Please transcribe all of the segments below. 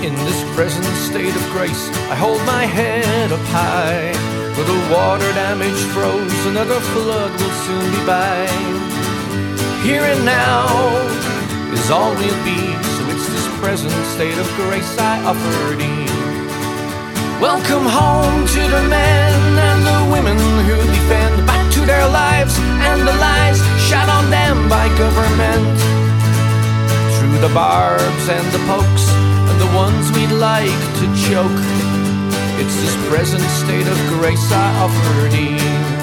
In this present state of grace, I hold my head up high. For the water damage froze, another flood will soon be by. Here and now is all we'll be, so it's this present state of grace I offer thee. Welcome home to the men and the women who defend, back to their lives and the lies shot on them by government. Through the barbs and the pokes and the ones we'd like to choke, it's this present state of grace I offer thee.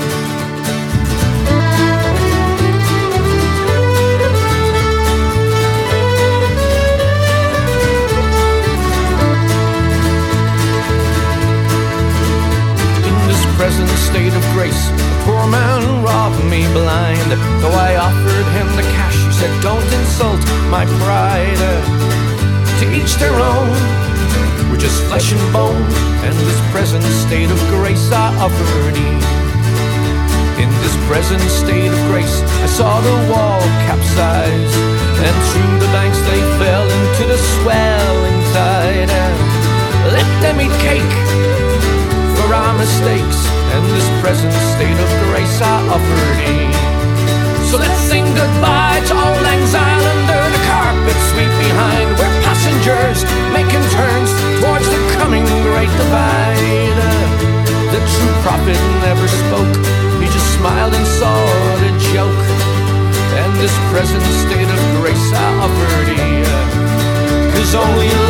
Present state of grace, the poor man robbed me blind. Though I offered him the cash, he said, don't insult my pride. To each their own, we're just flesh and bone, and this present state of grace I offer thee. In this present state of grace, I saw the wall capsize, and through the banks they fell into the swelling tide. Let them eat cake for our mistakes, and this present state of grace I offer thee. So let's sing goodbye to Auld Lang Syne under the carpet sweep behind. We're passengers making turns towards the coming great divide. The true prophet never spoke, he just smiled and saw the joke. And this present state of grace I offer thee, 'cause only